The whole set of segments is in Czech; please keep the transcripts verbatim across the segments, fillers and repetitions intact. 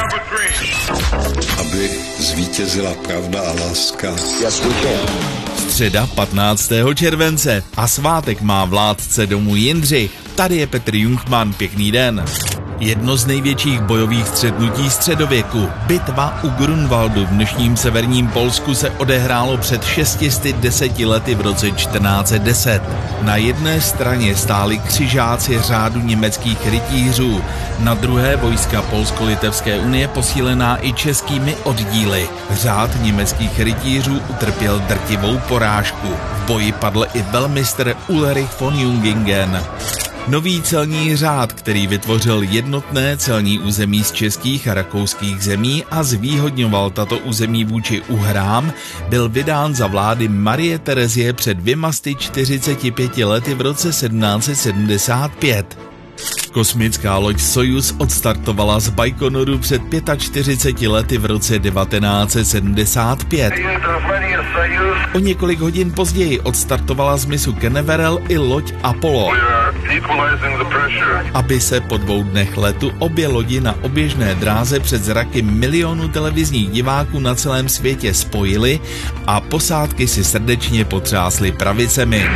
Aby zvítězila pravda a láska. Středa patnáctého července a svátek má vládce domu Jindřich. Tady je Petr Jungmann, pěkný den. Jedno z největších bojových střetnutí středověku, bitva u Grunwaldu v dnešním severním Polsku, se odehrálo před šesti sty deseti lety v roce čtrnáct set deset. Na jedné straně stáli křižáci řádu německých rytířů, na druhé vojska Polsko-Litevské unie posílená i českými oddíly. Řád německých rytířů utrpěl drtivou porážku. V boji padl i velmistr Ulrich von Jungingen. Nový celní řád, který vytvořil jednotné celní území z českých a rakouských zemí a zvýhodňoval tato území vůči uhrám, byl vydán za vlády Marie Terezie před dvěma sty čtyřiceti pěti lety v roce sedmnáct set sedmdesát pět. Kosmická loď Sojuz odstartovala z Bajkonoru před čtyřiceti pěti lety v roce devatenáct set sedmdesát pět. O několik hodin později odstartovala z mysu Canaveral i loď Apollo. Aby se po dvou dnech letu obě lodi na oběžné dráze před zraky milionů televizních diváků na celém světě spojily a posádky si srdečně potřásly pravicemi.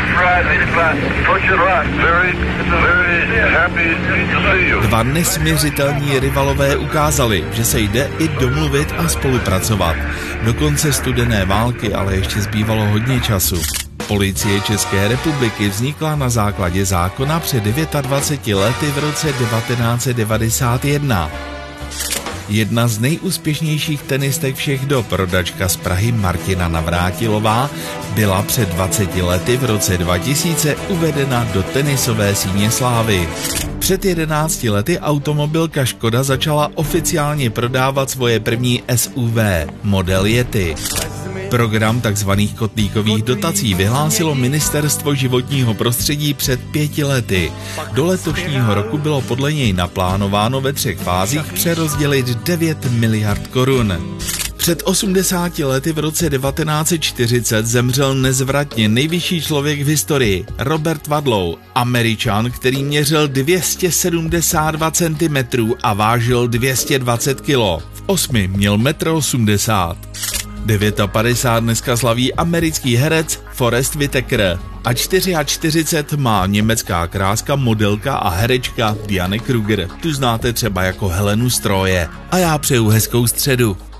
Dva nesměřitelní rivalové ukázali, že se jde i domluvit a spolupracovat. Do konce studené války ale ještě zbývalo hodně času. Policie České republiky vznikla na základě zákona před dvaceti devíti lety v roce devatenáct set devadesát jedna. Jedna z nejúspěšnějších tenistek všech dob, rodačka z Prahy Martina Navrátilová, byla před dvaceti lety v roce dva tisíce uvedena do tenisové síně slávy. Před jedenácti lety automobilka Škoda začala oficiálně prodávat svoje první S U V, model Yeti. Program tzv. Kotlíkových dotací vyhlásilo Ministerstvo životního prostředí před pěti lety. Do letošního roku bylo podle něj naplánováno ve třech fázích přerozdělit devět miliard korun. Před osmdesáti lety v roce devatenáct set čtyřicet zemřel nezvratně nejvyšší člověk v historii, Robert Wadlow, Američan, který měřil dvě stě sedmdesát dva centimetrů a vážil dvě stě dvacet kilo. V osmi měl metr osmdesát. padesát devět dneska slaví americký herec Forest Whitaker a čtyřicet čtyři má německá kráska, modelka a herečka Diane Kruger. Tu znáte třeba jako Helenu z Troje. A já přeju hezkou středu.